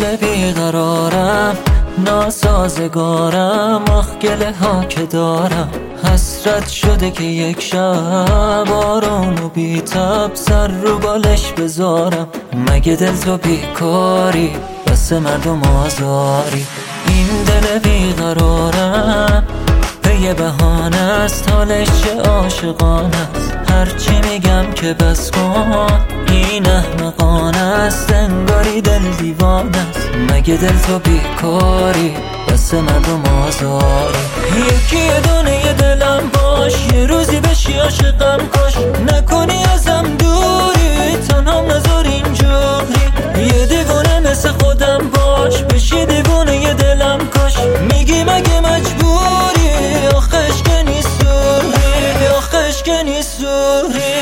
دل بیقرارم، ناسازگارم، آخ گله ها که دارم. حسرت شده که یک شب آروم و بی تب سر رو بالش بذارم. مگه دل تو بیکاری بس مردم آزاری؟ این دل بیقرارم یه بهانه است، حالش چه عاشقانه است. هرچی میگم که بس کن این احمقانه است، انگاری دل دیوانه است. مگه دل تو بیکاری بس مردم آزاری؟ یکی دونه یه دلم باش، یه روزی بشی عاشقم کاش. نکنی ازم دوری، تنهام نذار اینجوری. یه دیوانه مثل خودم باش، بشی دیوانه یه دلم کاش. میگی مگه مجبوری؟ آخش که نیسوری، آخش که نیسوری.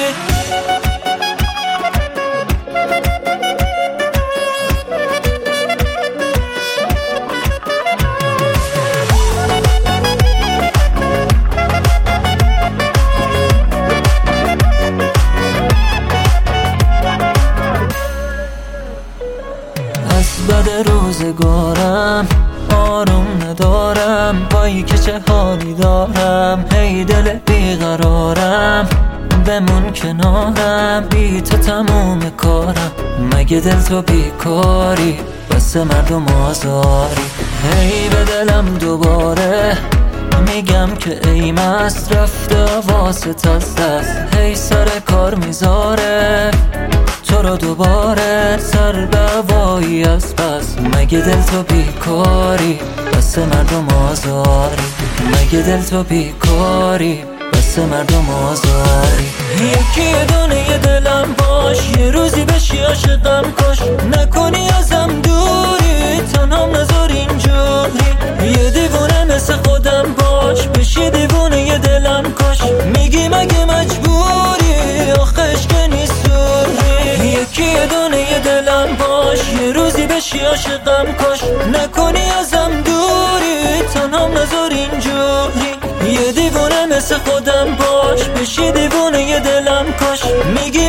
از بد روزگارم آروم ندارم، پایی که چه حالی دارم. هی دل بیقرارم بمون کنارم، بی تو تموم کارم. مگه دل تو بیکاری بس مردم آزاری؟ هی به دلم دوباره میگم که ای مست رفته واسط از دست. هی سر کار میذاره تو رو دوباره سر به هوایی از پس. مگه دل تو بیکاری بس مردم آزاری؟ مگه دل تو بیکاری بس مردم آزاری؟ یکی دونه یه دلم باش، یه روزی بشی عاشقم کاش. نکنی ازم دوری، تنهام نذار اینجوری. یه دیوونه مثل خودم باش، بشی دیوونه یه دلم کاش. میگی مگه مجبوری؟ آخش که نیسوری. یکی دونه یه دلم باش، یه روزی بشی عاشقم کاش. نکنی ازم دوری، تنهام نذار اینجوری. یه دیوونه مثل خودم باش، بشی دیوونه یه دلم کاش. میگی